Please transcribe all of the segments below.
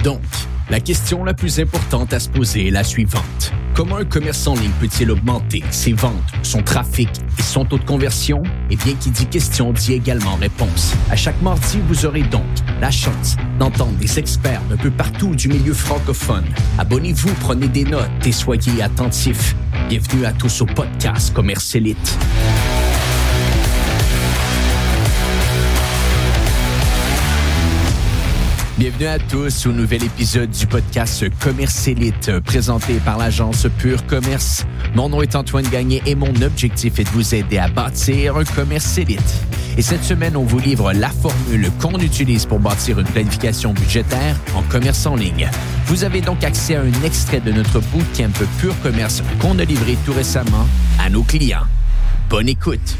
Donc, la question la plus importante à se poser est la suivante. Comment un commerce en ligne peut-il augmenter ses ventes, son trafic et son taux de conversion? Eh bien, qui dit question dit également réponse. À chaque mardi, vous aurez donc la chance d'entendre des experts d'un peu partout du milieu francophone. Abonnez-vous, prenez des notes et soyez attentifs. Bienvenue à tous au podcast Commerce Élite. Bienvenue à tous au nouvel épisode du podcast Commerce Élite, présenté par l'agence Pur Commerce. Mon nom est Antoine Gagné et mon objectif est de vous aider à bâtir un commerce élite. Et cette semaine, on vous livre la formule qu'on utilise pour bâtir une planification budgétaire en commerce en ligne. Vous avez donc accès à un extrait de notre bootcamp Pur Commerce qu'on a livré tout récemment à nos clients. Bonne écoute!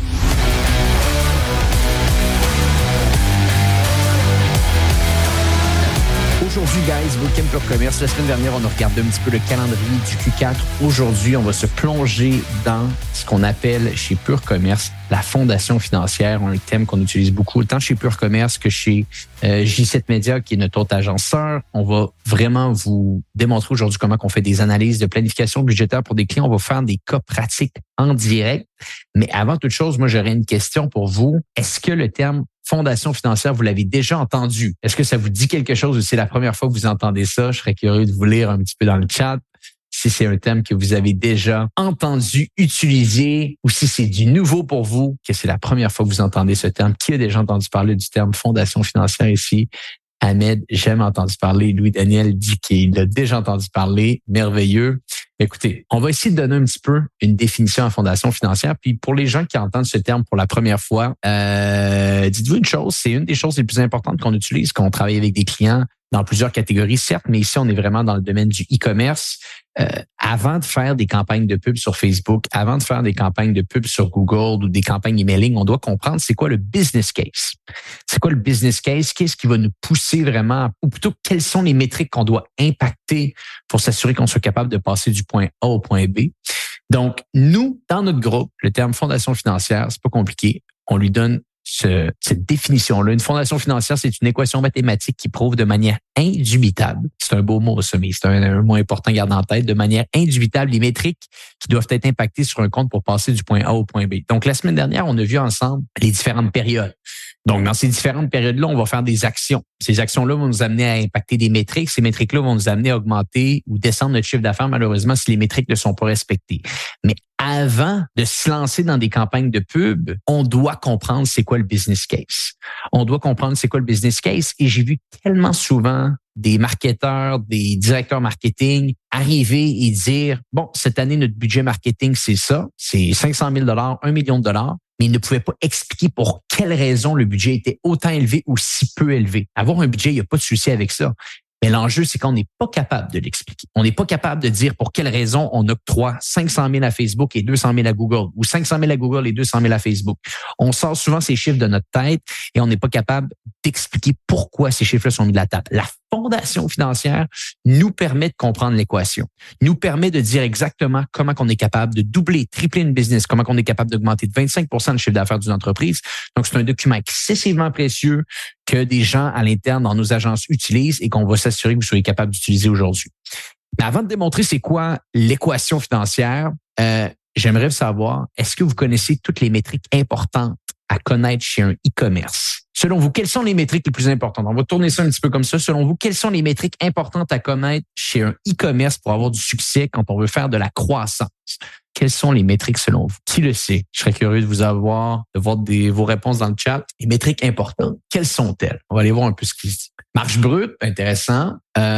Aujourd'hui, guys, Bootcamp Pur Commerce. La semaine dernière, on a regardé un petit peu le calendrier du Q4. Aujourd'hui, on va se plonger dans ce qu'on appelle chez Pur Commerce la fondation financière, un thème qu'on utilise beaucoup, autant chez Pur Commerce que chez J7 Media, qui est notre autre agence sœur. On va vraiment vous démontrer aujourd'hui comment on fait des analyses de planification budgétaire pour des clients. On va faire des cas pratiques en direct. Mais avant toute chose, moi, j'aurais une question pour vous. Est-ce que le terme fondation financière, vous l'avez déjà entendu? Est-ce que ça vous dit quelque chose ou c'est la première fois que vous entendez ça? Je serais curieux de vous lire un petit peu dans le chat. Si c'est un thème que vous avez déjà entendu, utilisé, ou si c'est du nouveau pour vous, que c'est la première fois que vous entendez ce terme. Qui a déjà entendu parler du terme fondation financière ici? Ahmed, j'aime entendu parler. Louis-Daniel dit qu'il a déjà entendu parler. Merveilleux. Écoutez, on va essayer de donner un petit peu une définition à fondation financière. Puis pour les gens qui entendent ce terme pour la première fois, dites-vous une chose, c'est une des choses les plus importantes qu'on utilise quand on travaille avec des clients dans plusieurs catégories, certes, mais ici, on est vraiment dans le domaine du e-commerce. Avant de faire des campagnes de pub sur Facebook, avant de faire des campagnes de pub sur Google ou des campagnes emailing, on doit comprendre c'est quoi le business case. C'est quoi le business case? Qu'est-ce qui va nous pousser vraiment, ou plutôt quelles sont les métriques qu'on doit impacter pour s'assurer qu'on soit capable de passer du point A au point B. Donc, nous, dans notre groupe, le terme fondation financière, c'est pas compliqué. On lui donne cette définition-là. Une fondation financière, c'est une équation mathématique qui prouve de manière indubitable, c'est un beau mot ça, mais c'est un mot important à garder en tête, de manière indubitable les métriques qui doivent être impactées sur un compte pour passer du point A au point B. Donc, la semaine dernière, on a vu ensemble les différentes périodes. Donc, dans ces différentes périodes-là, on va faire des actions. Ces actions-là vont nous amener à impacter des métriques. Ces métriques-là vont nous amener à augmenter ou descendre notre chiffre d'affaires, malheureusement, si les métriques ne sont pas respectées. Mais avant de se lancer dans des campagnes de pub, on doit comprendre c'est quoi le business case. On doit comprendre c'est quoi le business case. Et j'ai vu tellement souvent des marketeurs, des directeurs marketing arriver et dire, bon, cette année, notre budget marketing, c'est ça, c'est 500 000 $, 1 million de $. Mais ils ne pouvaient pas expliquer pour quelle raison le budget était autant élevé ou si peu élevé. Avoir un budget, il n'y a pas de souci avec ça. Mais l'enjeu, c'est qu'on n'est pas capable de l'expliquer. On n'est pas capable de dire pour quelle raison on octroie 500 000 à Facebook et 200 000 à Google ou 500 000 à Google et 200 000 à Facebook. On sort souvent ces chiffres de notre tête et on n'est pas capable d'expliquer pourquoi ces chiffres-là sont mis de la table. La fondation financière nous permet de comprendre l'équation, nous permet de dire exactement comment on est capable de doubler, tripler une business, comment on est capable d'augmenter de 25 % le chiffre d'affaires d'une entreprise. Donc, c'est un document excessivement précieux que des gens à l'interne dans nos agences utilisent et qu'on va s'assurer que vous soyez capable d'utiliser aujourd'hui. Mais avant de démontrer c'est quoi l'équation financière, j'aimerais savoir, est-ce que vous connaissez toutes les métriques importantes à connaître chez un e-commerce? Selon vous, quelles sont les métriques les plus importantes? On va tourner ça un petit peu comme ça. Selon vous, quelles sont les métriques importantes à connaître chez un e-commerce pour avoir du succès quand on veut faire de la croissance? Quelles sont les métriques selon vous? Qui le sait? Je serais curieux de voir vos réponses dans le chat. Les métriques importantes, quelles sont-elles? On va aller voir un peu ce qu'il dit. Marge brute, intéressant.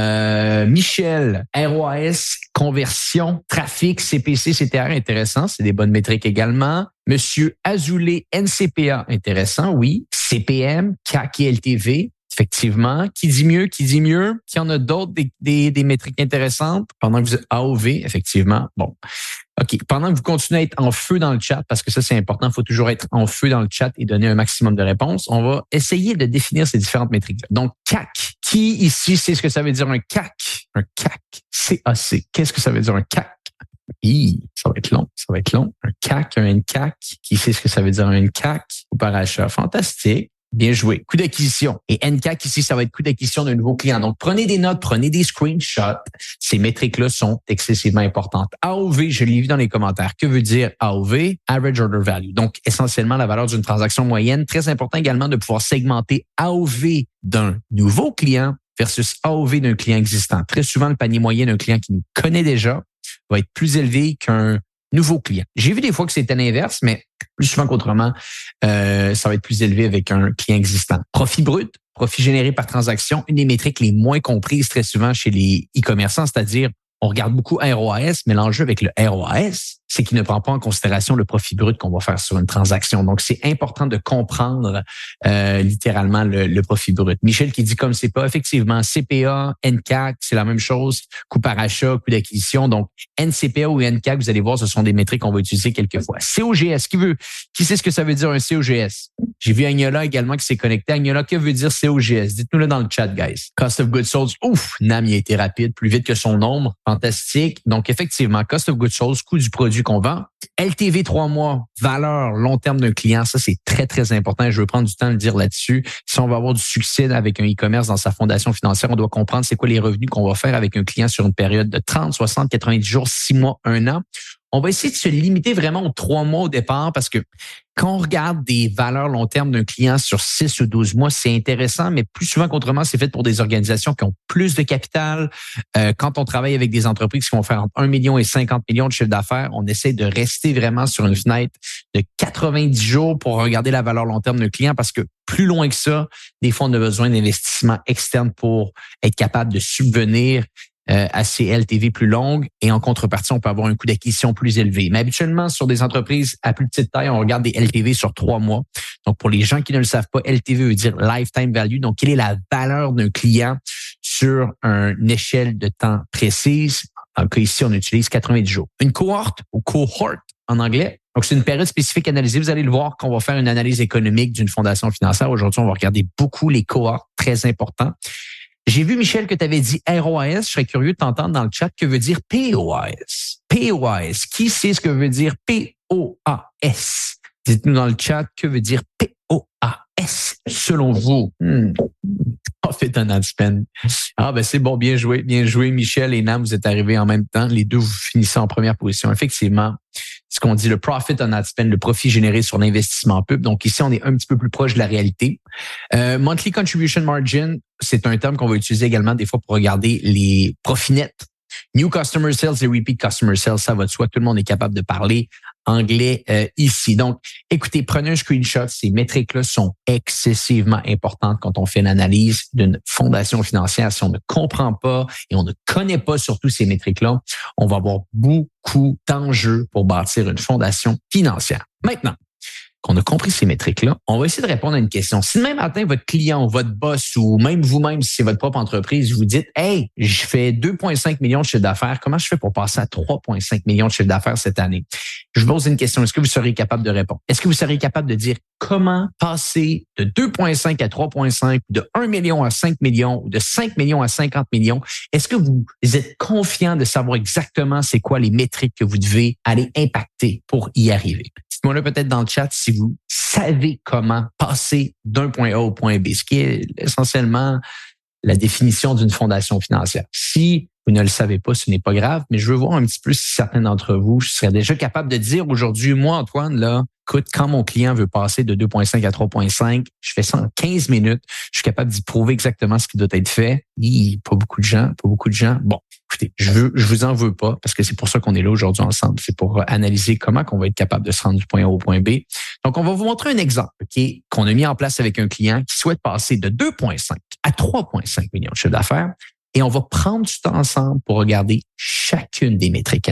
Michel, ROAS, conversion, trafic, CPC, CTR, intéressant. C'est des bonnes métriques également. Monsieur Azoulay, NCPA, intéressant, oui. CPM, CAC et LTV, effectivement. Qui dit mieux? Qui y en a d'autres, des métriques intéressantes? Pendant que vous êtes AOV, effectivement. Bon. OK. Pendant que vous continuez à être en feu dans le chat, parce que ça, c'est important, il faut toujours être en feu dans le chat et donner un maximum de réponses, on va essayer de définir ces différentes métriques. Donc, CAC. Qui ici sait ce que ça veut dire un CAC? Un CAC. CAC. Qu'est-ce que ça veut dire un CAC? Ça va être long. Un CAC, un NCAC. Qui sait ce que ça veut dire un NCAC? Ou par achat. Fantastique. Bien joué. Coût d'acquisition. Et NCAC ici, ça va être coût d'acquisition d'un nouveau client. Donc, prenez des notes, prenez des screenshots. Ces métriques-là sont excessivement importantes. AOV, je l'ai vu dans les commentaires. Que veut dire AOV? Average Order Value. Donc, essentiellement, la valeur d'une transaction moyenne. Très important également de pouvoir segmenter AOV d'un nouveau client versus AOV d'un client existant. Très souvent, le panier moyen d'un client qui nous connaît déjà va être plus élevé qu'un nouveau client. J'ai vu des fois que c'était l'inverse, mais plus souvent qu'autrement, ça va être plus élevé avec un client existant. Profit brut, profit généré par transaction, une des métriques les moins comprises très souvent chez les e-commerçants, c'est-à-dire on regarde beaucoup ROAS, mais l'enjeu avec le ROAS, c'est qu'il ne prend pas en considération le profit brut qu'on va faire sur une transaction. Donc, c'est important de comprendre littéralement le profit brut. Michel qui dit comme c'est pas, effectivement, CPA, NCAC, c'est la même chose, coût par achat, coût d'acquisition. Donc, NCPA ou NCAC, vous allez voir, ce sont des métriques qu'on va utiliser quelques fois. COGS, qui sait ce que ça veut dire un COGS? J'ai vu Agnola également qui s'est connecté. Agnola, que veut dire COGS? Dites-nous-le dans le chat, guys. Cost of goods sold. Ouf, Nam, il a été rapide, plus vite que son nombre. Fantastique. Donc, effectivement, cost of goods sold, coût du produit qu'on vend. LTV 3 mois, valeur long terme d'un client, ça c'est très, très important. Je veux prendre du temps de le dire là-dessus. Si on va avoir du succès avec un e-commerce dans sa fondation financière, on doit comprendre c'est quoi les revenus qu'on va faire avec un client sur une période de 30, 60, 90 jours, 6 mois, 1 an. On va essayer de se limiter vraiment aux 3 mois au départ parce que quand on regarde des valeurs long terme d'un client sur 6 ou 12 mois, c'est intéressant, mais plus souvent qu'autrement, c'est fait pour des organisations qui ont plus de capital. Quand on travaille avec des entreprises qui vont faire entre 1 million et 50 millions de chiffre d'affaires, on essaie de rester vraiment sur une fenêtre de 90 jours pour regarder la valeur long terme d'un client parce que plus loin que ça, des fois, on a besoin d'investissements externes pour être capable de subvenir à ces LTV plus longues et en contrepartie, on peut avoir un coût d'acquisition plus élevé. Mais habituellement, sur des entreprises à plus petite taille, on regarde des LTV sur 3 mois. Donc, pour les gens qui ne le savent pas, LTV veut dire Lifetime Value. Donc, quelle est la valeur d'un client sur une échelle de temps précise? En cas ici, on utilise 90 jours. Une cohorte ou cohort en anglais. Donc, c'est une période spécifique analysée. Vous allez le voir qu'on va faire une analyse économique d'une fondation financière. Aujourd'hui, on va regarder beaucoup les cohortes, très importants. J'ai vu, Michel, que tu avais dit ROAS. Je serais curieux de t'entendre dans le chat. Que veut dire POAS? POAS. Qui sait ce que veut dire POAS? Dites-nous dans le chat que veut dire POAS selon vous. Profit on ad spend. Ah, ben c'est bon. Bien joué, Michel et Nam. Vous êtes arrivés en même temps. Les deux, vous finissez en première position. Effectivement, ce qu'on dit, le profit on ad spend, le profit généré sur l'investissement pub. Donc ici, on est un petit peu plus proche de la réalité. Monthly contribution margin, c'est un terme qu'on va utiliser également des fois pour regarder les profits nets. New customer sales et repeat customer sales, ça va de soi. Tout le monde est capable de parler anglais ici. Donc, écoutez, prenez un screenshot. Ces métriques-là sont excessivement importantes quand on fait une analyse d'une fondation financière. Si on ne comprend pas et on ne connaît pas surtout ces métriques-là, on va avoir beaucoup d'enjeux pour bâtir une fondation financière. Maintenant, qu'on a compris ces métriques-là, on va essayer de répondre à une question. Si demain matin, votre client ou votre boss ou même vous-même, si c'est votre propre entreprise, vous dites « Hey, je fais 2,5 millions de chiffre d'affaires. Comment je fais pour passer à 3,5 millions de chiffre d'affaires cette année? » Je vous pose une question. Est-ce que vous seriez capable de répondre? Est-ce que vous seriez capable de dire comment passer de 2,5 à 3,5, de 1 million à 5 millions ou de 5 millions à 50 millions? Est-ce que vous êtes confiant de savoir exactement c'est quoi les métriques que vous devez aller impacter pour y arriver? Dites-moi là peut-être dans le chat si vous savez comment passer d'un point A au point B, ce qui est essentiellement la définition d'une fondation financière. Si vous ne le savez pas, ce n'est pas grave, mais je veux voir un petit peu si certains d'entre vous seraient déjà capables de dire aujourd'hui, moi, Antoine, là, écoute, quand mon client veut passer de 2,5 à 3,5, je fais ça en 15 minutes. Je suis capable d'y prouver exactement ce qui doit être fait. Pas beaucoup de gens. Bon, écoutez, je vous en veux pas parce que c'est pour ça qu'on est là aujourd'hui ensemble. C'est pour analyser comment qu'on va être capable de se rendre du point A au point B. Donc, on va vous montrer un exemple, qu'on a mis en place avec un client qui souhaite passer de 2,5 à 3,5 millions de chiffre d'affaires. Et on va prendre du temps ensemble pour regarder chacune des métriques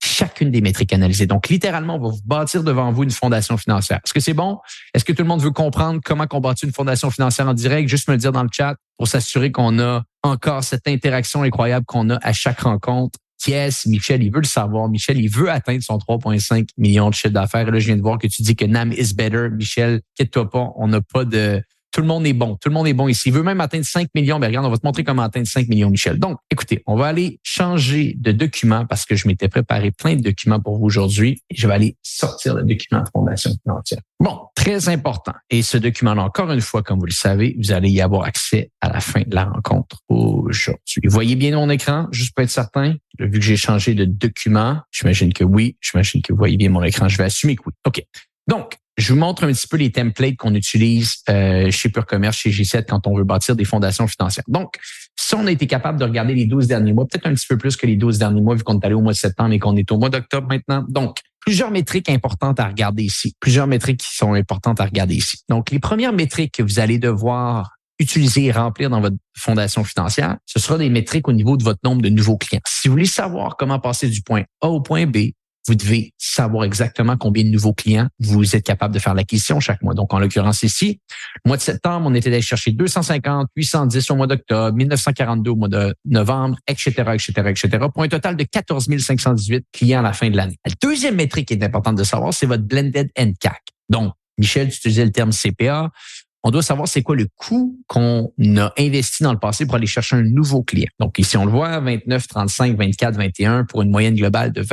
analysées. Donc, littéralement, on va vous bâtir devant vous une fondation financière. Est-ce que c'est bon? Est-ce que tout le monde veut comprendre comment on bâtit une fondation financière en direct? Juste me le dire dans le chat pour s'assurer qu'on a encore cette interaction incroyable qu'on a à chaque rencontre. Yes, Michel, il veut le savoir. Michel, il veut atteindre son 3,5 millions de chiffre d'affaires. Et là, je viens de voir que tu dis que Nam is better. Michel, quitte-toi pas, on n'a pas de Tout le monde est bon. Tout le monde est bon ici. Il veut même atteindre 5 millions. Ben regarde, on va te montrer comment atteindre 5 millions, Michel. Donc, écoutez, on va aller changer de document parce que je m'étais préparé plein de documents pour vous aujourd'hui. Et je vais aller sortir le document de Fondation Financière. Bon, très important. Et ce document-là, encore une fois, comme vous le savez, vous allez y avoir accès à la fin de la rencontre aujourd'hui. Vous voyez bien mon écran, juste pour être certain? Vu que j'ai changé de document, j'imagine que oui. J'imagine que vous voyez bien mon écran. Je vais assumer que oui. OK. Donc, je vous montre un petit peu les templates qu'on utilise chez Pure Commerce, chez G7, quand on veut bâtir des fondations financières. Donc, si on a été capable de regarder les 12 derniers mois, peut-être un petit peu plus que les 12 derniers mois, vu qu'on est allé au mois de septembre et qu'on est au mois d'octobre maintenant. Donc, plusieurs métriques importantes à regarder ici. Plusieurs métriques qui sont importantes à regarder ici. Donc, les premières métriques que vous allez devoir utiliser et remplir dans votre fondation financière, ce sera des métriques au niveau de votre nombre de nouveaux clients. Si vous voulez savoir comment passer du point A au point B, vous devez savoir exactement combien de nouveaux clients vous êtes capable de faire l'acquisition chaque mois. Donc, en l'occurrence ici, le mois de septembre, on était allé chercher 250, 810 au mois d'octobre, 1942 au mois de novembre, etc., pour un total de 14 518 clients à la fin de l'année. La deuxième métrique qui est importante de savoir, c'est votre blended NCAC. Donc, Michel, tu utilisais le terme CPA. On doit savoir c'est quoi le coût qu'on a investi dans le passé pour aller chercher un nouveau client. Donc ici, on le voit, 29, 35, 24, 21 pour une moyenne globale de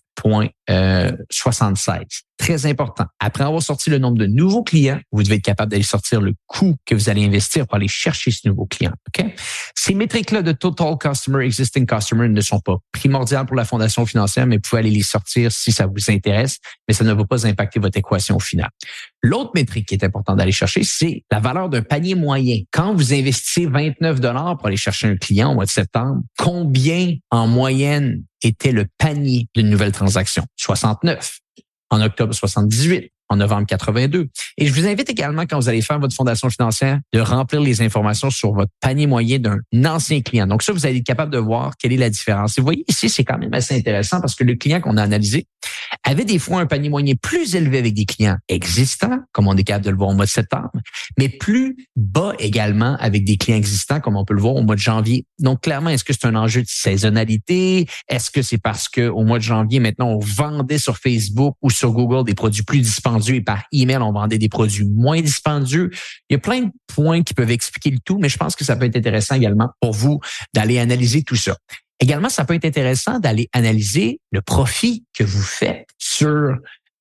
28,76. Très important. Après avoir sorti le nombre de nouveaux clients, vous devez être capable d'aller sortir le coût que vous allez investir pour aller chercher ce nouveau client. OK? Ces métriques-là de Total Customer, Existing Customer ne sont pas primordiales pour la fondation financière, mais vous pouvez aller les sortir si ça vous intéresse, mais ça ne va pas impacter votre équation finale. L'autre métrique qui est importante d'aller chercher, c'est la valeur d'un panier moyen. Quand vous investissez 29 $ pour aller chercher un client au mois de septembre, combien en moyenne était le panier d'une nouvelle transaction? 69. En octobre, 78. En novembre 82. Et je vous invite également, quand vous allez faire votre fondation financière, de remplir les informations sur votre panier moyen d'un ancien client. Donc ça, vous allez être capable de voir quelle est la différence. Et vous voyez ici, c'est quand même assez intéressant parce que le client qu'on a analysé avait des fois un panier moyen plus élevé avec des clients existants, comme on est capable de le voir au mois de septembre, mais plus bas également avec des clients existants, comme on peut le voir au mois de janvier. Donc clairement, est-ce que c'est un enjeu de saisonnalité? Est-ce que c'est parce que au mois de janvier, maintenant, on vendait sur Facebook ou sur Google des produits plus dispendieux et par email, on vendait des produits moins dispendieux? Il y a plein de points qui peuvent expliquer le tout, mais je pense que ça peut être intéressant également pour vous d'aller analyser tout ça. Également, ça peut être intéressant d'aller analyser le profit que vous faites sur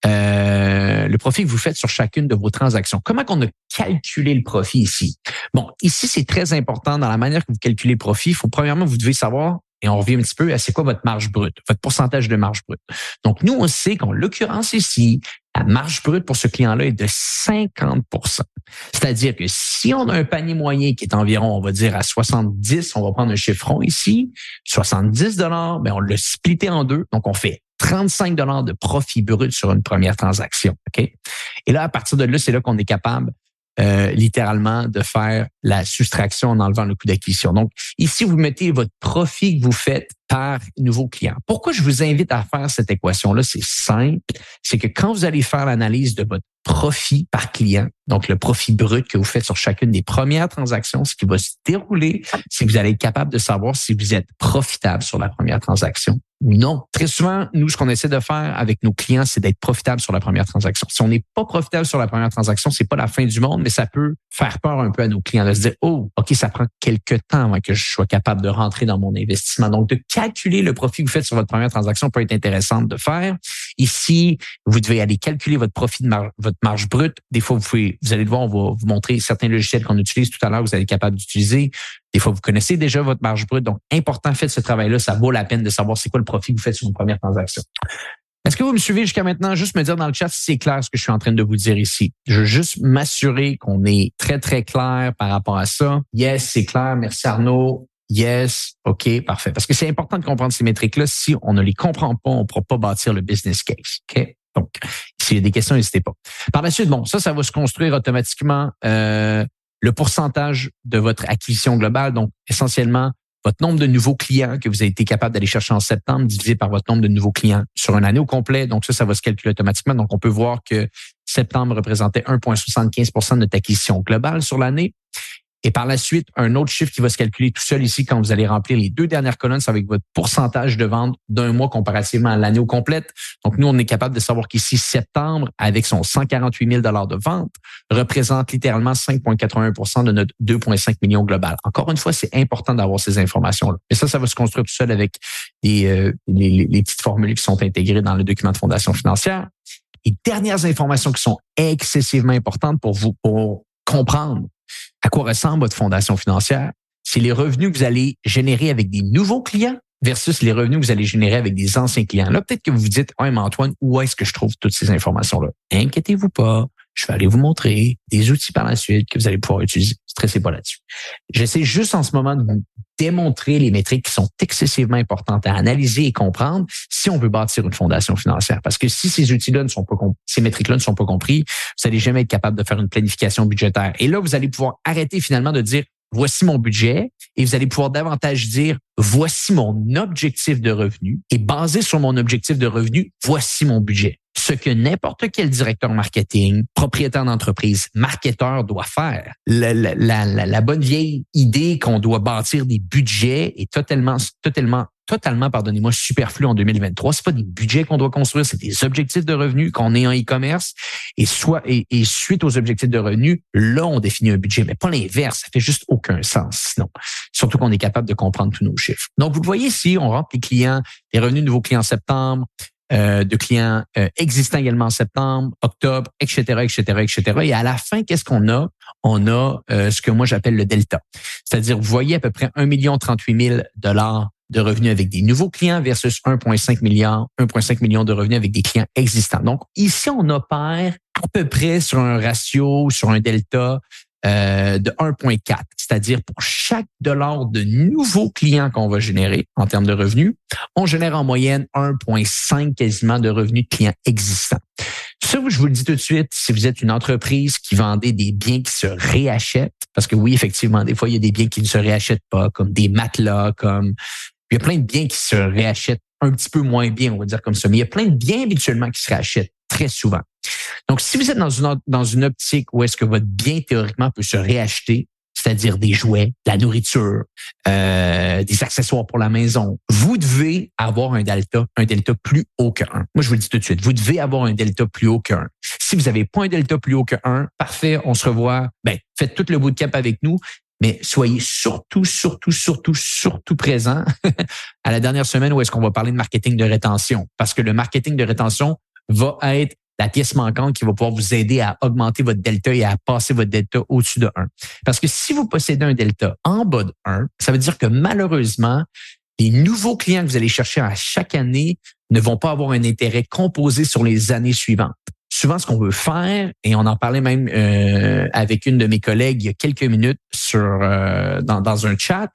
chacune de vos transactions. Comment qu'on a calculé le profit ici? Bon, ici, c'est très important dans la manière que vous calculez le profit. Premièrement, vous devez savoir, et on revient un petit peu à c'est quoi votre marge brute, votre pourcentage de marge brute. Donc, nous, on sait qu'en l'occurrence ici, la marge brute pour ce client-là est de 50 %. C'est-à-dire que si on a un panier moyen qui est environ, on va dire, à 70, on va prendre un chiffron ici, 70 $, ben on l'a splitté en deux. Donc, on fait 35 $ de profit brut sur une première transaction. OK? Et là, à partir de là, c'est là qu'on est capable littéralement de faire la soustraction en enlevant le coût d'acquisition. Donc, ici, vous mettez votre profit que vous faites par nouveau client. Pourquoi je vous invite à faire cette équation-là? C'est simple. C'est que quand vous allez faire l'analyse de votre profit par client, donc le profit brut que vous faites sur chacune des premières transactions, ce qui va se dérouler, c'est que vous allez être capable de savoir si vous êtes profitable sur la première transaction ou non. Très souvent, nous, ce qu'on essaie de faire avec nos clients, c'est d'être profitable sur la première transaction. Si on n'est pas profitable sur la première transaction, c'est pas la fin du monde, mais ça peut faire peur un peu à nos clients de se dire, oh, OK, ça prend quelques temps avant que je sois capable de rentrer dans mon investissement. Donc, de calculer le profit que vous faites sur votre première transaction peut être intéressant de faire. Ici, vous devez aller calculer votre profit de votre marge brute. Des fois, vous allez le voir, on va vous montrer certains logiciels qu'on utilise tout à l'heure, vous allez être capable d'utiliser. Des fois, vous connaissez déjà votre marge brute. Donc, important, faites ce travail-là. Ça vaut la peine de savoir c'est quoi le profit que vous faites sur une première transaction. Est-ce que vous me suivez jusqu'à maintenant? Juste me dire dans le chat si c'est clair ce que je suis en train de vous dire ici. Je veux juste m'assurer qu'on est très, très clair par rapport à ça. Yes, c'est clair. Merci Arnaud. Yes. OK, parfait. Parce que c'est important de comprendre ces métriques-là. Si on ne les comprend pas, on ne pourra pas bâtir le business case. OK? Donc, s'il y a des questions, n'hésitez pas. Par la suite, bon, ça va se construire automatiquement le pourcentage de votre acquisition globale. Donc, essentiellement, votre nombre de nouveaux clients que vous avez été capable d'aller chercher en septembre divisé par votre nombre de nouveaux clients sur une année au complet. Donc, ça va se calculer automatiquement. Donc, on peut voir que septembre représentait 1,75 % de notre acquisition globale sur l'année. Et par la suite, un autre chiffre qui va se calculer tout seul ici quand vous allez remplir les 2 dernières colonnes, c'est avec votre pourcentage de vente d'un mois comparativement à l'année au complète. Donc, nous, on est capable de savoir qu'ici, septembre, avec son 148 000 de vente, représente littéralement 5,81 de notre 2,5 millions global. Encore une fois, c'est important d'avoir ces informations-là. Et ça va se construire tout seul avec les petites formules qui sont intégrées dans le document de fondation financière. Et dernières informations qui sont excessivement importantes pour vous, pour comprendre à quoi ressemble votre fondation financière, c'est les revenus que vous allez générer avec des nouveaux clients versus les revenus que vous allez générer avec des anciens clients. Là, peut-être que vous vous dites, « Ouais, mais Antoine, où est-ce que je trouve toutes ces informations-là? » Inquiétez-vous pas. Je vais aller vous montrer des outils par la suite que vous allez pouvoir utiliser. Stressez pas là-dessus. J'essaie juste en ce moment de vous démontrer les métriques qui sont excessivement importantes à analyser et comprendre si on veut bâtir une fondation financière. Parce que si ces outils-là ne sont pas ces métriques-là ne sont pas compris, vous n'allez jamais être capable de faire une planification budgétaire. Et là, vous allez pouvoir arrêter finalement de dire voici mon budget et vous allez pouvoir davantage dire voici mon objectif de revenu et basé sur mon objectif de revenu, voici mon budget. Ce que n'importe quel directeur marketing, propriétaire d'entreprise, marketeur doit faire. La bonne vieille idée qu'on doit bâtir des budgets est totalement, pardonnez-moi, superflu en 2023. C'est pas des budgets qu'on doit construire, c'est des objectifs de revenus qu'on est en e-commerce. Et suite aux objectifs de revenus, là, on définit un budget, mais pas l'inverse. Ça fait juste aucun sens, sinon. Surtout qu'on est capable de comprendre tous nos chiffres. Donc, vous le voyez ici, on rentre les revenus de nouveaux clients en septembre, de clients existants également en septembre, octobre, etc., etc., etc. Et à la fin, qu'est-ce qu'on a? On a ce que moi j'appelle le delta. C'est-à-dire, vous voyez à peu près 1,38 000 $ de revenus avec des nouveaux clients versus 1,5 million de revenus avec des clients existants. Donc, ici, on opère à peu près sur un ratio, sur un delta de 1,4. C'est-à-dire, pour chaque dollar de nouveaux clients qu'on va générer en termes de revenus, on génère en moyenne 1,5 quasiment de revenus de clients existants. Ça, je vous le dis tout de suite, si vous êtes une entreprise qui vendait des biens qui se réachètent, parce que oui, effectivement, des fois, il y a des biens qui ne se réachètent pas, comme des matelas, il y a plein de biens qui se réachètent un petit peu moins bien, on va dire comme ça. Mais il y a plein de biens habituellement qui se réachètent très souvent. Donc, si vous êtes dans une optique où est-ce que votre bien théoriquement peut se réacheter, c'est-à-dire des jouets, de la nourriture, des accessoires pour la maison, vous devez avoir un delta plus haut que 1. Moi, je vous le dis tout de suite, vous devez avoir un delta plus haut que 1. Si vous n'avez pas un delta plus haut que 1, parfait, on se revoit. Faites tout le bootcamp avec nous. Mais soyez surtout présents à la dernière semaine où est-ce qu'on va parler de marketing de rétention. Parce que le marketing de rétention va être la pièce manquante qui va pouvoir vous aider à augmenter votre delta et à passer votre delta au-dessus de 1. Parce que si vous possédez un delta en bas de 1, ça veut dire que malheureusement, les nouveaux clients que vous allez chercher à chaque année ne vont pas avoir un intérêt composé sur les années suivantes. Souvent, ce qu'on veut faire, et on en parlait même avec une de mes collègues il y a quelques minutes dans un chat,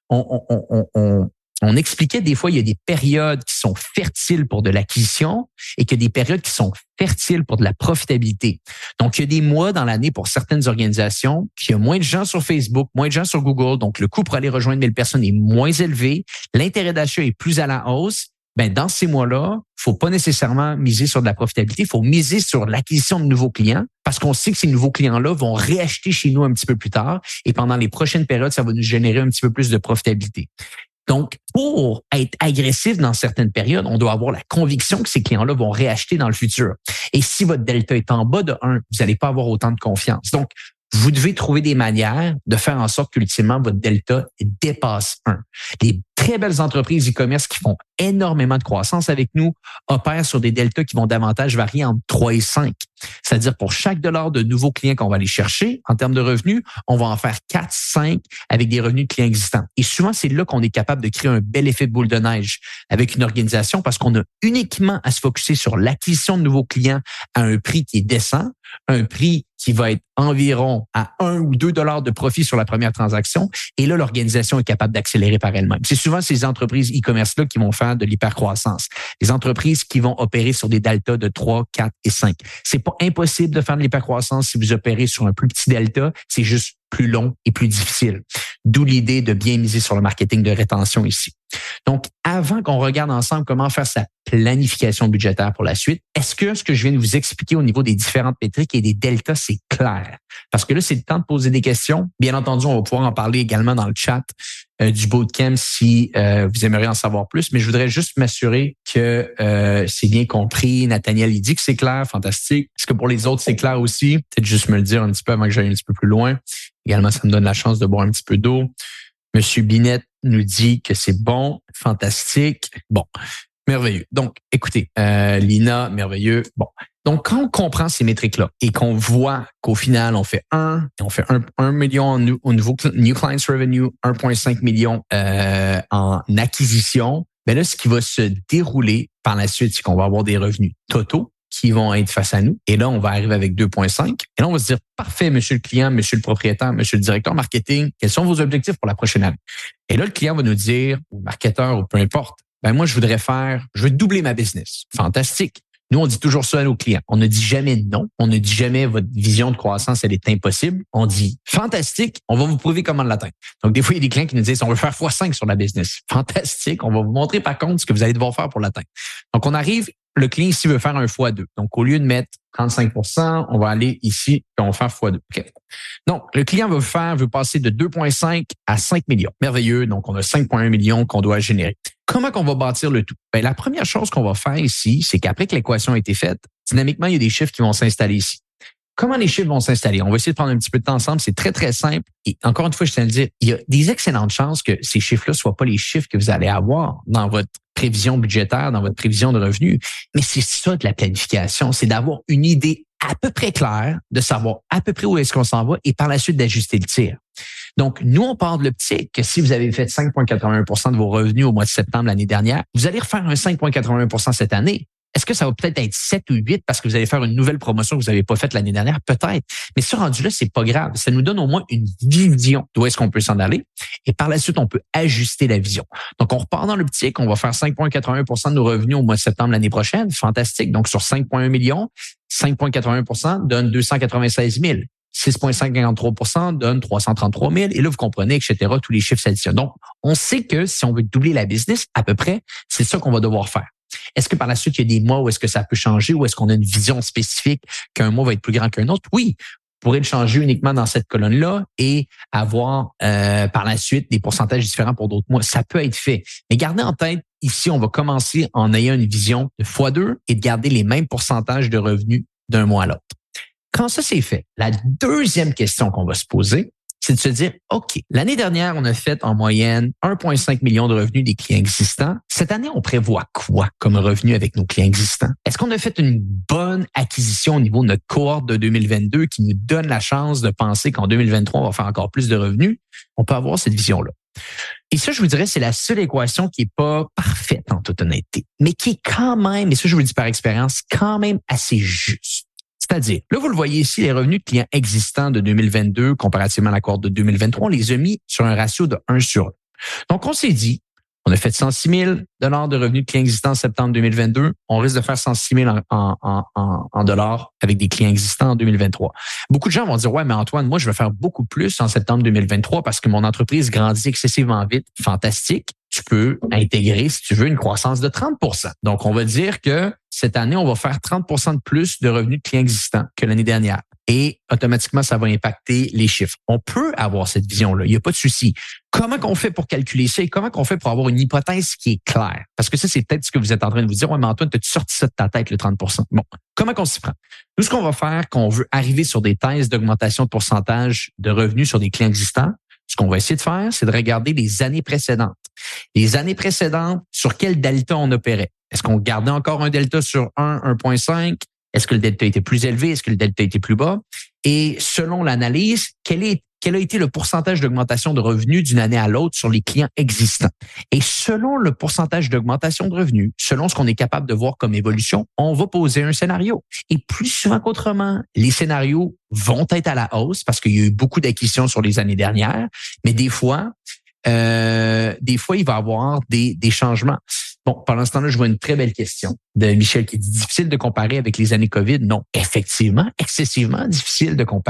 on expliquait des fois il y a des périodes qui sont fertiles pour de l'acquisition et qu'il y a des périodes qui sont fertiles pour de la profitabilité. Donc, il y a des mois dans l'année pour certaines organisations qui y a moins de gens sur Facebook, moins de gens sur Google, donc le coût pour aller rejoindre 1000 personnes est moins élevé, l'intérêt d'achat est plus à la hausse. Dans ces mois-là, faut pas nécessairement miser sur de la profitabilité, il faut miser sur l'acquisition de nouveaux clients parce qu'on sait que ces nouveaux clients-là vont réacheter chez nous un petit peu plus tard et pendant les prochaines périodes, ça va nous générer un petit peu plus de profitabilité. Donc, pour être agressif dans certaines périodes, on doit avoir la conviction que ces clients-là vont réacheter dans le futur. Et si votre delta est en bas de 1, vous n'allez pas avoir autant de confiance. Donc, vous devez trouver des manières de faire en sorte qu'ultimement, votre delta dépasse 1. Les très belles entreprises e-commerce qui font énormément de croissance avec nous opèrent sur des deltas qui vont davantage varier entre 3 et 5. C'est-à-dire pour chaque dollar de nouveaux clients qu'on va aller chercher en termes de revenus, on va en faire 4, 5 avec des revenus de clients existants. Et souvent, c'est là qu'on est capable de créer un bel effet de boule de neige avec une organisation parce qu'on a uniquement à se focusser sur l'acquisition de nouveaux clients à un prix qui est décent, un prix qui va être environ à 1 ou 2 $ de profit sur la première transaction. Et là, l'organisation est capable d'accélérer par elle-même. C'est souvent ces entreprises e-commerce-là qui vont faire de l'hypercroissance. Les entreprises qui vont opérer sur des deltas de 3, 4 et 5. C'est pas impossible de faire de l'hypercroissance si vous opérez sur un plus petit delta. C'est juste plus long et plus difficile. D'où l'idée de bien miser sur le marketing de rétention ici. Donc, avant qu'on regarde ensemble comment faire sa planification budgétaire pour la suite, est-ce que ce que je viens de vous expliquer au niveau des différentes métriques et des deltas, c'est clair? Parce que là, c'est le temps de poser des questions. Bien entendu, on va pouvoir en parler également dans le chat du bootcamp si vous aimeriez en savoir plus, mais je voudrais juste m'assurer que c'est bien compris. Nathaniel, il dit que c'est clair, fantastique. Est-ce que pour les autres, c'est clair aussi? Peut-être juste me le dire un petit peu avant que j'aille un petit peu plus loin. Également, ça me donne la chance de boire un petit peu d'eau. Monsieur Binette nous dit que c'est bon, fantastique. Bon, merveilleux. Donc, écoutez, Lina, merveilleux. Bon, donc quand on comprend ces métriques-là et qu'on voit qu'au final, on fait 1 million au nouveau New Clients Revenue, 1,5 million en acquisition, bien là, ce qui va se dérouler par la suite, c'est qu'on va avoir des revenus totaux qui vont être face à nous. Et là, on va arriver avec 2,5. Et là, on va se dire, parfait, monsieur le client, monsieur le propriétaire, monsieur le directeur marketing, quels sont vos objectifs pour la prochaine année? Et là, le client va nous dire, ou le marketeur, ou peu importe, ben moi, je veux doubler ma business. Fantastique. Nous, on dit toujours ça à nos clients. On ne dit jamais non. On ne dit jamais votre vision de croissance, elle est impossible. On dit fantastique, on va vous prouver comment l'atteindre. Donc, des fois, il y a des clients qui nous disent on veut faire x5 sur la business. Fantastique, on va vous montrer par contre ce que vous allez devoir faire pour l'atteindre. Donc, on arrive, le client ici veut faire un x2. Donc, au lieu de mettre 35%, on va aller ici et on va faire x2. Okay. Donc, le client veut passer de 2,5 à 5 millions. Merveilleux. Donc, on a 5,1 millions qu'on doit générer. Comment qu'on va bâtir le tout? Bien, la première chose qu'on va faire ici, c'est qu'après que l'équation a été faite, dynamiquement, il y a des chiffres qui vont s'installer ici. Comment les chiffres vont s'installer? On va essayer de prendre un petit peu de temps ensemble. C'est très, très simple. Et encore une fois, je tiens à le dire, il y a des excellentes chances que ces chiffres-là ne soient pas les chiffres que vous allez avoir dans votre prévision budgétaire, dans votre prévision de revenus. Mais c'est ça de la planification, c'est d'avoir une idée à peu près claire, de savoir à peu près où est-ce qu'on s'en va et par la suite d'ajuster le tir. Donc, nous, on part de l'optique que si vous avez fait 5,81% de vos revenus au mois de septembre l'année dernière, vous allez refaire un 5,81% cette année. Est-ce que ça va peut-être être 7 ou 8 parce que vous allez faire une nouvelle promotion que vous n'avez pas faite l'année dernière? Peut-être. Mais ce rendu-là, c'est pas grave. Ça nous donne au moins une vision d'où est-ce qu'on peut s'en aller. Et par la suite, on peut ajuster la vision. Donc, on repart dans l'optique. On va faire 5,81% de nos revenus au mois de septembre l'année prochaine. Fantastique. Donc, sur 5,1 millions, 5,81% donne 296 000. 6,53% donne 333 000. Et là, vous comprenez, etc., tous les chiffres s'additionnent. Donc, on sait que si on veut doubler la business, à peu près, c'est ça qu'on va devoir faire. Est-ce que par la suite, il y a des mois où est-ce que ça peut changer ou est-ce qu'on a une vision spécifique qu'un mois va être plus grand qu'un autre? Oui, vous pourrez le changer uniquement dans cette colonne-là et avoir par la suite des pourcentages différents pour d'autres mois. Ça peut être fait. Mais gardez en tête, ici, on va commencer en ayant une vision de x2 et de garder les mêmes pourcentages de revenus d'un mois à l'autre. Quand ça, c'est fait, la deuxième question qu'on va se poser, c'est de se dire, OK, l'année dernière, on a fait en moyenne 1,5 million de revenus des clients existants. Cette année, on prévoit quoi comme revenu avec nos clients existants? Est-ce qu'on a fait une bonne acquisition au niveau de notre cohorte de 2022 qui nous donne la chance de penser qu'en 2023, on va faire encore plus de revenus? On peut avoir cette vision-là. Et ça, je vous dirais, c'est la seule équation qui est pas parfaite en toute honnêteté, mais qui est quand même, et ça, je vous le dis par expérience, quand même assez juste. C'est-à-dire, là, vous le voyez ici, les revenus de clients existants de 2022 comparativement à la cohorte de 2023, on les a mis sur un ratio de 1/1. Donc, on s'est dit, on a fait 106 000 de revenus de clients existants en septembre 2022. On risque de faire 106 000 en dollars avec des clients existants en 2023. Beaucoup de gens vont dire, ouais, mais Antoine, moi, je vais faire beaucoup plus en septembre 2023 parce que mon entreprise grandit excessivement vite. Fantastique. Tu peux intégrer, si tu veux, une croissance de 30%. Donc, on va dire que cette année, on va faire 30% de plus de revenus de clients existants que l'année dernière. Et automatiquement, ça va impacter les chiffres. On peut avoir cette vision-là. Il n'y a pas de souci. Comment qu'on fait pour calculer ça et comment qu'on fait pour avoir une hypothèse qui est claire? Parce que ça, c'est peut-être ce que vous êtes en train de vous dire. Ouais, mais Antoine, t'as-tu sorti ça de ta tête, le 30%? Bon, comment qu'on s'y prend? Nous, ce qu'on va faire, quand on veut arriver sur des thèses d'augmentation de pourcentage de revenus sur des clients existants, ce qu'on va essayer de faire, c'est de regarder les années précédentes. Les années précédentes, sur quel delta on opérait? Est-ce qu'on gardait encore un delta sur 1,5? Est-ce que le delta était plus élevé? Est-ce que le delta était plus bas? Et selon l'analyse, quel a été le pourcentage d'augmentation de revenus d'une année à l'autre sur les clients existants? Et selon le pourcentage d'augmentation de revenus, selon ce qu'on est capable de voir comme évolution, on va poser un scénario. Et plus souvent qu'autrement, les scénarios vont être à la hausse parce qu'il y a eu beaucoup d'acquisitions sur les années dernières, mais des fois, il va y avoir des changements. Bon, pendant ce temps-là, je vois une très belle question de Michel qui dit difficile de comparer avec les années COVID. Non, effectivement, excessivement difficile de comparer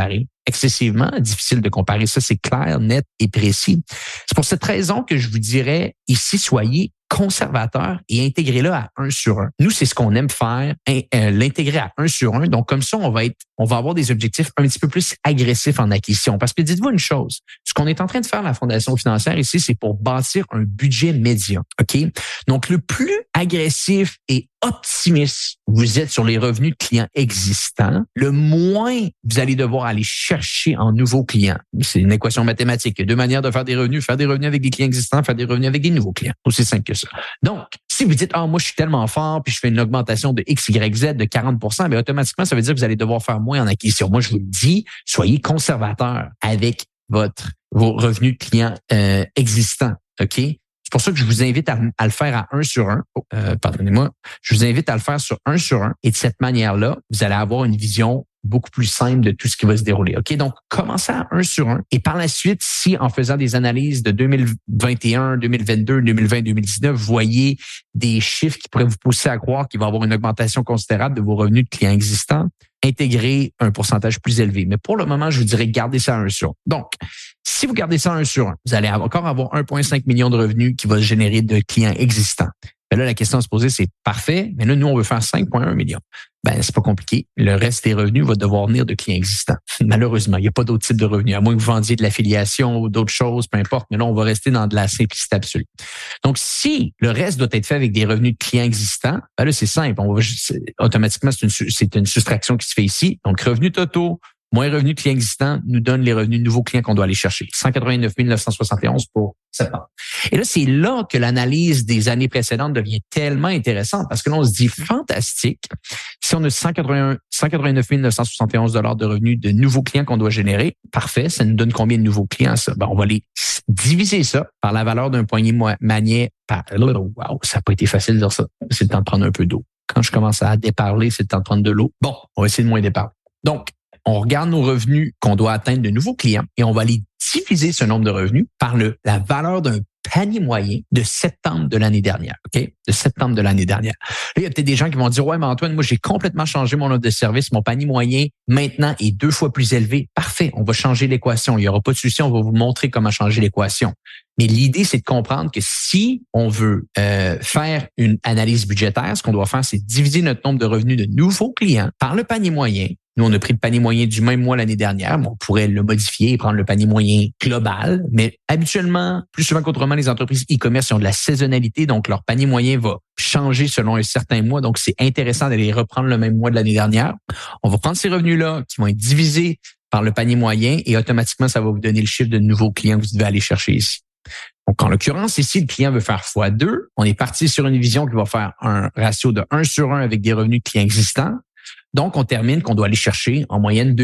excessivement difficile de comparer ça. C'est clair, net et précis. C'est pour cette raison que je vous dirais ici, soyez conservateur et intégrez-le à 1 sur 1. Nous, c'est ce qu'on aime faire, l'intégrer à 1 sur 1. Donc, comme ça, on va avoir des objectifs un petit peu plus agressifs en acquisition. Parce que dites-vous une chose, ce qu'on est en train de faire à la Fondation financière ici, c'est pour bâtir un budget médian. OK? Donc, le plus agressif et optimiste vous êtes sur les revenus de clients existants, le moins vous allez devoir aller chercher en nouveaux clients. C'est une équation mathématique. Il y a deux manières de faire des revenus avec des clients existants, faire des revenus avec des nouveaux clients. Aussi simple que ça. Donc, si vous dites, moi, je suis tellement fort, puis je fais une augmentation de X, Y, Z de 40%, bien, automatiquement, ça veut dire que vous allez devoir faire moins en acquisition. Moi, je vous le dis, soyez conservateur avec vos revenus de clients existants. OK? C'est pour ça que je vous invite à le faire à 1 sur 1. Pardonnez-moi. Je vous invite à le faire sur 1 sur 1. Et de cette manière-là, vous allez avoir une vision beaucoup plus simple de tout ce qui va se dérouler. OK? Donc, commencez à 1 sur 1. Et par la suite, si en faisant des analyses de 2021, 2022, 2020, 2019, vous voyez des chiffres qui pourraient vous pousser à croire qu'il va y avoir une augmentation considérable de vos revenus de clients existants, intégrez un pourcentage plus élevé. Mais pour le moment, je vous dirais gardez ça à 1 sur 1. Donc, si vous gardez ça à 1 sur 1, vous allez encore avoir 1,5 million de revenus qui va se générer de clients existants. Mais là, la question à se poser, c'est parfait, mais là, nous, on veut faire 5,1 millions. Ben, c'est pas compliqué. Le reste des revenus va devoir venir de clients existants. Malheureusement, il n'y a pas d'autres types de revenus, à moins que vous vendiez de l'affiliation ou d'autres choses, peu importe. Mais là, on va rester dans de la simplicité absolue. Donc, si le reste doit être fait avec des revenus de clients existants, ben là, c'est simple. Automatiquement, c'est une soustraction qui se fait ici. Donc, revenus totaux, moins revenus de clients existants nous donnent les revenus de nouveaux clients qu'on doit aller chercher. 189 971 pour septembre. Et là, c'est là que l'analyse des années précédentes devient tellement intéressante parce que là, on se dit fantastique. Si on a 189 971 $ de revenus de nouveaux clients qu'on doit générer, parfait. Ça nous donne combien de nouveaux clients, ça? Ben, on va aller diviser ça par la valeur d'un poignet manier par... Wow, ça n'a pas été facile de dire ça. C'est le temps de prendre un peu d'eau. Quand je commence à déparler, c'est le temps de prendre de l'eau. Bon, on va essayer de moins déparler. Donc, on regarde nos revenus qu'on doit atteindre de nouveaux clients et on va aller diviser ce nombre de revenus par la valeur d'un panier moyen de septembre de l'année dernière. OK? De septembre de l'année dernière. Là, il y a peut-être des gens qui vont dire, ouais, mais Antoine, moi, j'ai complètement changé mon offre de service. Mon panier moyen, maintenant, est 2 fois plus élevé. Parfait. On va changer l'équation. Il n'y aura pas de souci. On va vous montrer comment changer l'équation. Mais l'idée, c'est de comprendre que si on veut faire une analyse budgétaire, ce qu'on doit faire, c'est diviser notre nombre de revenus de nouveaux clients par le panier moyen. Nous, on a pris le panier moyen du même mois l'année dernière, mais on pourrait le modifier et prendre le panier moyen global. Mais habituellement, plus souvent qu'autrement, les entreprises e-commerce ont de la saisonnalité, donc leur panier moyen va changer selon un certain mois. Donc, c'est intéressant d'aller reprendre le même mois de l'année dernière. On va prendre ces revenus-là qui vont être divisés par le panier moyen et automatiquement, ça va vous donner le chiffre de nouveaux clients que vous devez aller chercher ici. Donc, en l'occurrence, ici, le client veut faire x2. On est parti sur une vision qui va faire un ratio de 1 sur 1 avec des revenus de clients existants. Donc, on termine qu'on doit aller chercher en moyenne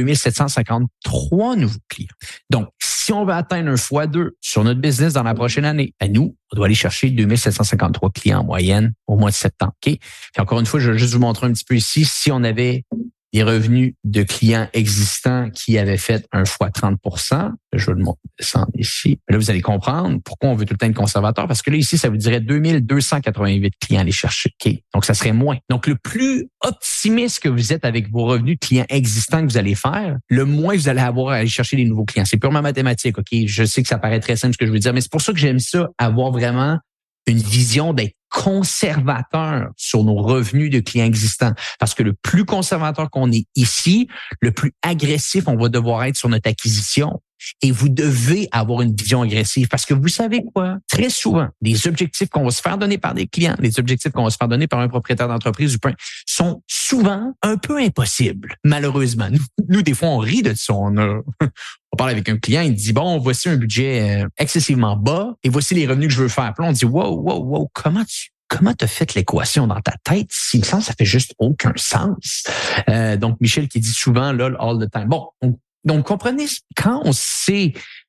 2753 nouveaux clients. Donc, si on veut atteindre un x2 sur notre business dans la prochaine année, nous, on doit aller chercher 2753 clients en moyenne au mois de septembre. OK? Puis encore une fois, je vais juste vous montrer un petit peu ici. Si on avait des revenus de clients existants qui avaient fait un fois 30%. Je vais le descendre ici. Là, vous allez comprendre pourquoi on veut tout le temps être conservateur. Parce que là, ici, ça vous dirait 2288 clients à aller chercher. Okay? Donc, ça serait moins. Donc, le plus optimiste que vous êtes avec vos revenus de clients existants que vous allez faire, le moins vous allez avoir à aller chercher des nouveaux clients. C'est purement mathématique. OK? Je sais que ça paraît très simple ce que je veux dire, mais c'est pour ça que j'aime ça, avoir vraiment une vision d'être conservateur sur nos revenus de clients existants. Parce que le plus conservateur qu'on est ici, le plus agressif on va devoir être sur notre acquisition. Et vous devez avoir une vision agressive parce que vous savez quoi? Très souvent, les objectifs qu'on va se faire donner par des clients, les objectifs qu'on va se faire donner par un propriétaire d'entreprise sont souvent un peu impossibles, malheureusement. Nous des fois, on rit de ça. On parle avec un client, il dit, bon, voici un budget excessivement bas et voici les revenus que je veux faire. Puis là, on dit, wow, comment t'as fait l'équation dans ta tête? Si me semble, ça fait juste aucun sens. Donc, Michel qui dit souvent, lol, all the time. Bon, donc, comprenez, quand on sait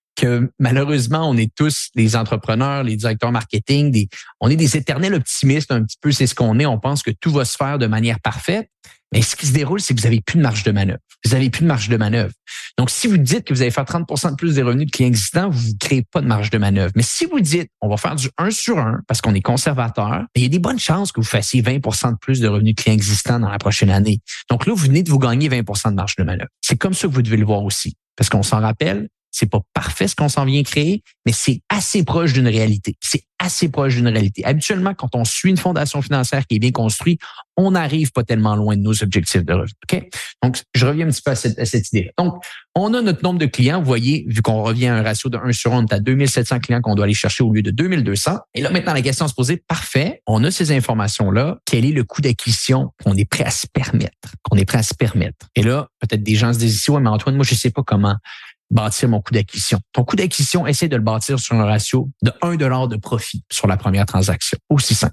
que malheureusement, on est tous des entrepreneurs, les directeurs marketing, on est des éternels optimistes un petit peu, c'est ce qu'on est. On pense que tout va se faire de manière parfaite. Mais ce qui se déroule, c'est que vous n'avez plus de marge de manœuvre. Vous n'avez plus de marge de manœuvre. Donc, si vous dites que vous allez faire 30% de plus des revenus de clients existants, vous ne créez pas de marge de manœuvre. Mais si vous dites, on va faire du 1 sur 1 parce qu'on est conservateur, il y a des bonnes chances que vous fassiez 20% de plus de revenus de clients existants dans la prochaine année. Donc là, vous venez de vous gagner 20% de marge de manœuvre. C'est comme ça que vous devez le voir aussi. Parce qu'on s'en rappelle, c'est pas parfait ce qu'on s'en vient créer, mais c'est assez proche d'une réalité. C'est assez proche d'une réalité. Habituellement, quand on suit une fondation financière qui est bien construite, on n'arrive pas tellement loin de nos objectifs de revenus. OK? Donc, je reviens un petit peu à cette idée. Donc, on a notre nombre de clients. Vous voyez, vu qu'on revient à un ratio de 1 sur 1, on est à 2700 clients qu'on doit aller chercher au lieu de 2200. Et là, maintenant, la question à se poser, parfait, on a ces informations-là. Quel est le coût d'acquisition qu'on est prêt à se permettre? Et là, peut-être des gens se disent ici, ouais, mais Antoine, moi, je sais pas comment bâtir mon coût d'acquisition. Ton coût d'acquisition, essaie de le bâtir sur un ratio de $1 de profit sur la première transaction. Aussi simple.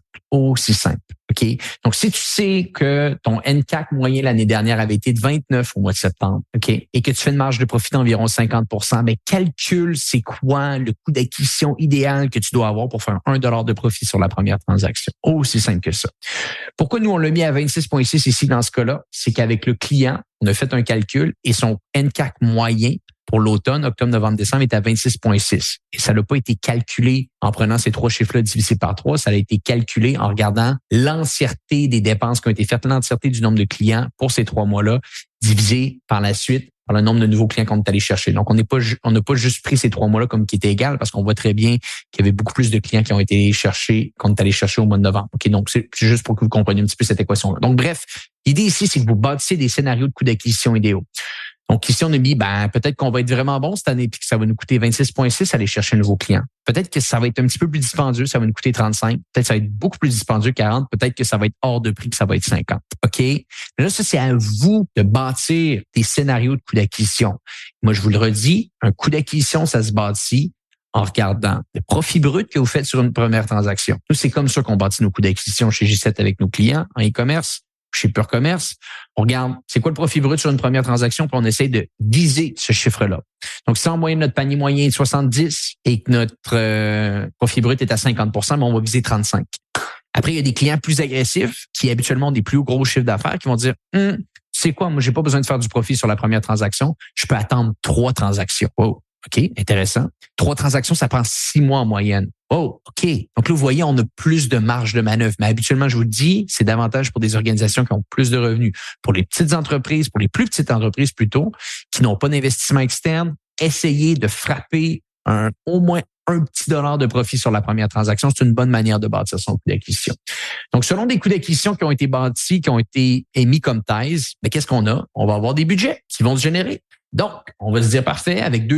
OK? Donc, si tu sais que ton NCAC moyen l'année dernière avait été de 29 au mois de septembre, OK? Et que tu fais une marge de profit d'environ 50%, mais calcule c'est quoi le coût d'acquisition idéal que tu dois avoir pour faire $1 de profit sur la première transaction. Aussi simple que ça. Pourquoi nous, on l'a mis à 26,6 ici dans ce cas-là? C'est qu'avec le client, on a fait un calcul et son NCAC moyen pour l'automne, octobre, novembre, décembre, est à 26,6. Et ça n'a pas été calculé en prenant ces 3 chiffres-là divisés par 3. Ça a été calculé en regardant l'entièreté des dépenses qui ont été faites, l'entièreté du nombre de clients pour ces 3 mois-là, divisé par la suite par le nombre de nouveaux clients qu'on est allé chercher. Donc, on n'a pas juste pris ces 3 mois-là comme qui étaient égales parce qu'on voit très bien qu'il y avait beaucoup plus de clients qui ont été cherchés qu'on est allé chercher au mois de novembre. OK, donc c'est juste pour que vous compreniez un petit peu cette équation-là. Donc, bref, l'idée ici, c'est que vous bâtissez des scénarios de coûts d'acquisition idéaux. Donc, ici, on a mis, peut-être qu'on va être vraiment bon cette année puis que ça va nous coûter 26,6 aller chercher un nouveau client. Peut-être que ça va être un petit peu plus dispendieux, ça va nous coûter 35. Peut-être que ça va être beaucoup plus dispendieux, 40. Peut-être que ça va être hors de prix, que ça va être 50. OK? Mais là, ça, c'est à vous de bâtir des scénarios de coût d'acquisition. Moi, je vous le redis, un coût d'acquisition, ça se bâtit en regardant le profit brut que vous faites sur une première transaction. Nous, c'est comme ça qu'on bâtit nos coûts d'acquisition chez G7 avec nos clients en e-commerce. Chez Pure Commerce, on regarde c'est quoi le profit brut sur une première transaction, puis on essaie de viser ce chiffre-là. Donc, si en moyenne notre panier moyen est de 70 et que notre profit brut est à 50%, mais on va viser 35. Après, il y a des clients plus agressifs qui habituellement ont des plus gros chiffres d'affaires qui vont dire c'est quoi, moi, j'ai pas besoin de faire du profit sur la première transaction, je peux attendre 3 transactions. Wow. OK, intéressant. 3 transactions, ça prend 6 mois en moyenne. Oh, OK. Donc là, vous voyez, on a plus de marge de manœuvre. Mais habituellement, je vous le dis, c'est davantage pour des organisations qui ont plus de revenus. Pour les petites entreprises, pour les plus petites entreprises plutôt, qui n'ont pas d'investissement externe, essayez de frapper au moins un petit dollar de profit sur la première transaction. C'est une bonne manière de bâtir son coût d'acquisition. Donc, selon des coûts d'acquisition qui ont été bâtis, qui ont été émis comme thèse, qu'est-ce qu'on a? On va avoir des budgets qui vont se générer. Donc, on va se dire parfait, avec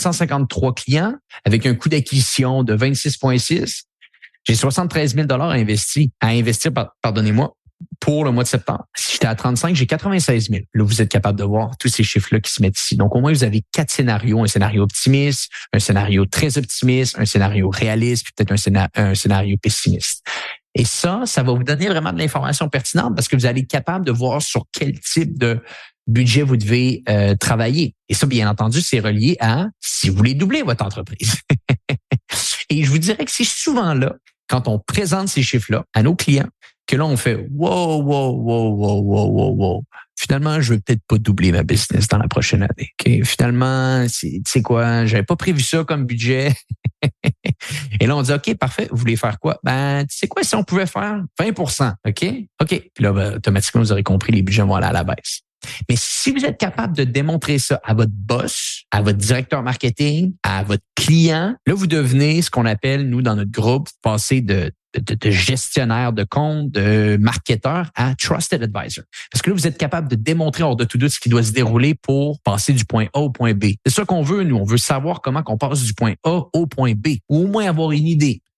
2753 clients, avec un coût d'acquisition de 26,6, j'ai 73 000 à investir, pardonnez-moi, pour le mois de septembre. Si j'étais à 35, j'ai 96 000. Là, vous êtes capable de voir tous ces chiffres-là qui se mettent ici. Donc, au moins, vous avez 4 scénarios. Un scénario optimiste, un scénario très optimiste, un scénario réaliste, puis peut-être un scénario pessimiste. Et ça va vous donner vraiment de l'information pertinente parce que vous allez être capable de voir sur quel type de budget vous devez travailler. Et ça, bien entendu, c'est relié à si vous voulez doubler votre entreprise. Et je vous dirais que c'est souvent là, quand on présente ces chiffres-là à nos clients, que là, on fait wow. Finalement, je veux peut-être pas doubler ma business dans la prochaine année. Okay? Finalement, tu sais quoi, j'avais pas prévu ça comme budget. Et là, on dit, OK, parfait, vous voulez faire quoi? Tu sais quoi, si on pouvait faire 20%, OK? Puis là, automatiquement, vous aurez compris, les budgets vont aller à la baisse. Mais si vous êtes capable de démontrer ça à votre boss, à votre directeur marketing, à votre client, là, vous devenez ce qu'on appelle, nous, dans notre groupe, passer de gestionnaire de compte, de marketeur à trusted advisor. Parce que là, vous êtes capable de démontrer hors de tout doute ce qui doit se dérouler pour passer du point A au point B. C'est ça qu'on veut, nous. On veut savoir comment qu'on passe du point A au point B, ou au moins avoir une idée.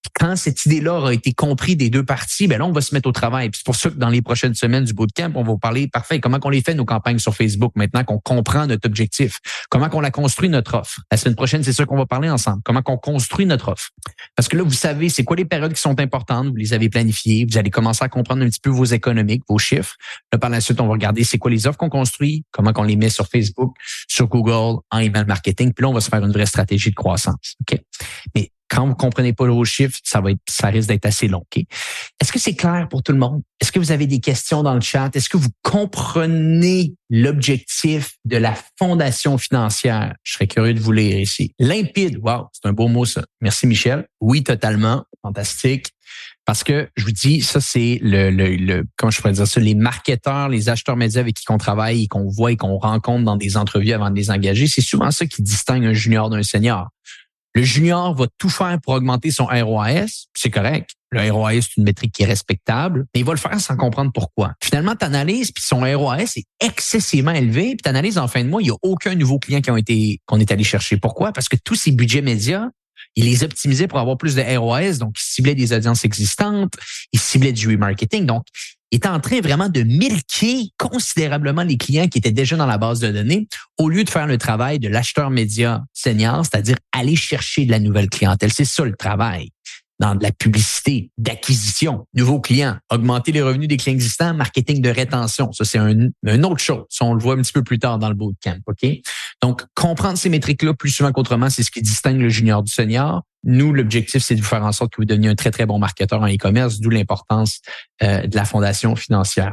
Quand cette idée-là aura été comprise des deux parties, ben là, on va se mettre au travail. Puis c'est pour ça que dans les prochaines semaines du bootcamp, on va vous parler, parfait, comment qu'on les fait, nos campagnes sur Facebook, maintenant qu'on comprend notre objectif, comment qu'on la construit, notre offre. La semaine prochaine, c'est ça qu'on va parler ensemble, comment qu'on construit notre offre. Parce que là, vous savez, c'est quoi les périodes qui sont importantes, vous les avez planifiées, vous allez commencer à comprendre un petit peu vos économiques, vos chiffres. Là, par la suite, on va regarder c'est quoi les offres qu'on construit, comment qu'on les met sur Facebook, sur Google, en email marketing. Puis là, on va se faire une vraie stratégie de croissance. OK? Mais quand vous comprenez pas vos chiffres, ça risque d'être assez long. Okay? Est-ce que c'est clair pour tout le monde? Est-ce que vous avez des questions dans le chat? Est-ce que vous comprenez l'objectif de la fondation financière? Je serais curieux de vous lire ici. Limpide. Wow, c'est un beau mot, ça. Merci, Michel. Oui, totalement. Fantastique. Parce que, je vous dis, ça, c'est comment je pourrais dire ça, les marketeurs, les acheteurs médias avec qui on travaille et qu'on voit et qu'on rencontre dans des entrevues avant de les engager. C'est souvent ça qui distingue un junior d'un senior. Le junior va tout faire pour augmenter son ROAS, c'est correct. Le ROAS, c'est une métrique qui est respectable, mais il va le faire sans comprendre pourquoi. Finalement, tu analyses, puis son ROAS est excessivement élevé, puis tu analyses en fin de mois, il n'y a aucun nouveau client qu'on est allé chercher. Pourquoi? Parce que tous ces budgets médias, il les optimisait pour avoir plus de ROAS, donc il ciblait des audiences existantes, il ciblait du remarketing, donc il est en train vraiment de milquer considérablement les clients qui étaient déjà dans la base de données au lieu de faire le travail de l'acheteur média senior, c'est-à-dire aller chercher de la nouvelle clientèle. C'est ça le travail dans de la publicité, d'acquisition, nouveaux clients, augmenter les revenus des clients existants, marketing de rétention. Ça, c'est une autre chose. Ça, on le voit un petit peu plus tard dans le bootcamp. OK? Donc, comprendre ces métriques-là plus souvent qu'autrement, c'est ce qui distingue le junior du senior. Nous, l'objectif, c'est de vous faire en sorte que vous deveniez un très, très bon marketeur en e-commerce, d'où l'importance de la fondation financière.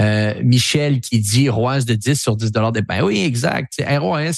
Michel qui dit ROAS de 10 sur 10 $. Ben oui, exact. ROAS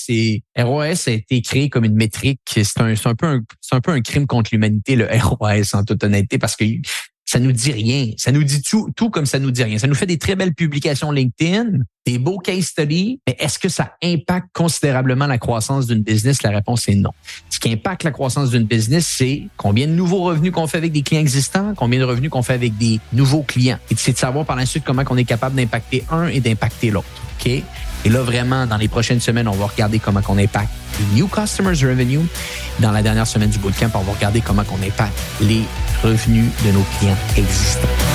a été créé comme une métrique. C'est un peu un crime contre l'humanité, le ROAS, en toute honnêteté, parce que ça nous dit rien. Ça nous dit tout comme ça nous dit rien. Ça nous fait des très belles publications LinkedIn, des beaux case studies, mais est-ce que ça impacte considérablement la croissance d'une business? La réponse est non. Ce qui impacte la croissance d'une business, c'est combien de nouveaux revenus qu'on fait avec des clients existants, combien de revenus qu'on fait avec des nouveaux clients. Et c'est de savoir par la suite comment on est capable d'impacter un et d'impacter l'autre. OK? Et là, vraiment, dans les prochaines semaines, on va regarder comment on impacte les New Customers Revenue. Dans la dernière semaine du bootcamp, on va regarder comment on impacte les revenus de nos clients existants.